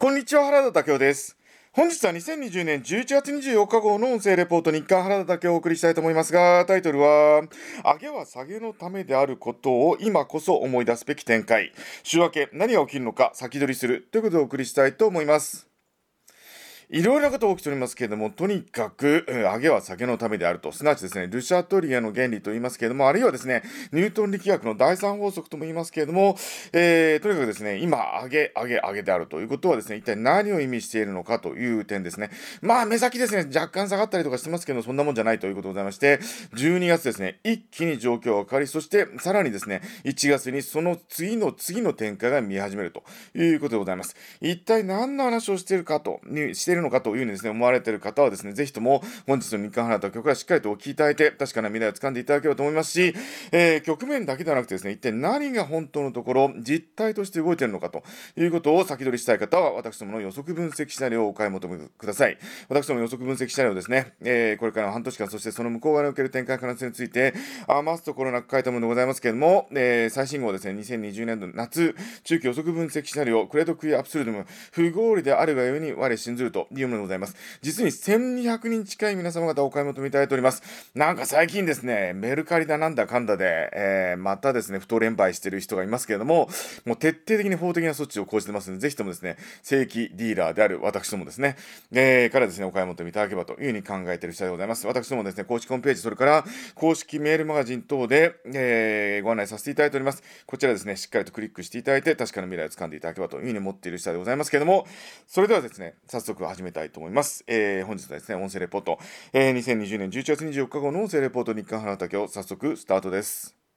こんにちは、原田武雄です。本日は2020年11月24日号の音声レポート日刊原田武雄をお送りしたいと思いますが、タイトルは、上げは下げのためであることを今こそ思い出すべき展開。週明け、何が起きるのか先取りするということをお送りしたいと思います。いろいろなことが起きておりますけれども、とにかく、上げは下げのためであると、すなわちですね、ルシャトリアの原理と言いますけれども、あるいはですね、ニュートン力学の第三法則とも言いますけれども、とにかくですね、今、上げであるということはですね、一体何を意味しているのかという点ですね。まあ、目先ですね、若干下がったりとかしてますけど、そんなもんじゃないということでございまして、12月ですね、一気に状況が変わり、そしてさらにですね、1月にその次の展開が見始めるということでございます。一体何の話をしているのかというふうにですね、思われている方はですね、ぜひとも本日の日刊花と曲からしっかりとお聞きいただいて、確かな未来を掴んでいただければと思いますし、局面だけではなくてですね、一体何が本当のところ、実態として動いているのかということを先取りしたい方は、私どもの予測分析シナリオをお買い求めください。私どもの予測分析シナリオですね、これからの半年間、そしてその向こう側における展開可能性について、余すところなく書いたものでございますけれども、最新号ですね、2020年度夏、中期予測分析シナリオ、クレードクリアアブスルドム、不合理であるがゆえに我信ずるというものでございます。実に1200人近い皆様方お買い求めいただいております。なんか最近ですね、メルカリだなんだかんだで、またですね、不当連敗している人がいますけれども、もう徹底的に法的な措置を講じてますので、ぜひともですね、正規ディーラーである私どもですね、からですね、お買い求めいただければというふうに考えている次第でございます。私どもですね、公式ホームページ、それから公式メールマガジン等で、ご案内させていただいております。こちらですね、しっかりとクリックしていただいて、確かな未来を掴んでいただければというふうに思っている次第でございますけれども、それではですね、早速始めたいと思います。本日はですね、音声レポート、2020年11月24日号の音声レポート日刊花竹を早速スタートです。